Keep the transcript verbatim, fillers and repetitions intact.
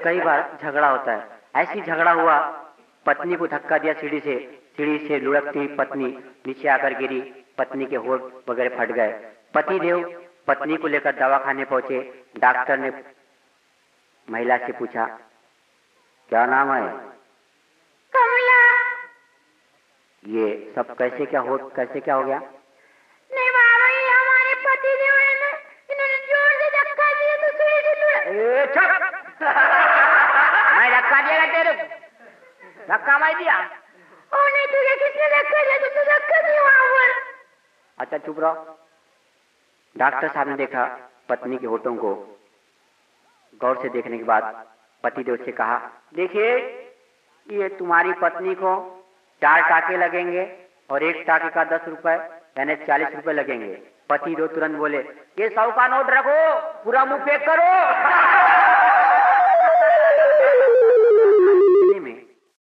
कई बार झगड़ा होता है। ऐसी झगड़ा हुआ, पत्नी को धक्का दिया सीढ़ी से, सीढ़ी से लुढ़कती हुई पत्नी नीचे आकर गिरी, पत्नी के होंठ वगैरह फट गए। पति देव पत्नी को लेकर दवाखाने पहुंचे। डॉक्टर ने महिला से पूछा, क्या नाम है? कमला। ये सब कैसे क्या हो कैसे क्या हो गया? नहीं बाबा, ये हमारे पति देव ने इन्होंने जोर से धक्का दिया तो सीढ़ी से। ए चुप! मैं धक्का दिया तेरे को? धक्का मैं दिया? ओ नहीं, तुझे किसने धक्का दिया? तो तू धक्का दिया वहां पर। अच्छा चुप रहो। डॉक्टर साहब ने देखा पत्नी के होठों को। गौर से देखने के बाद पतिदेव से कहा, देखिए ये तुम्हारी पत्नी को चार टाके लगेंगे और एक टाके का दस रुपए यानी चालीस रुपए लगेंगे। पतिदेव तुरंत बोले, ये सौ का नोट रखो, पूरा मुंह पैक करो।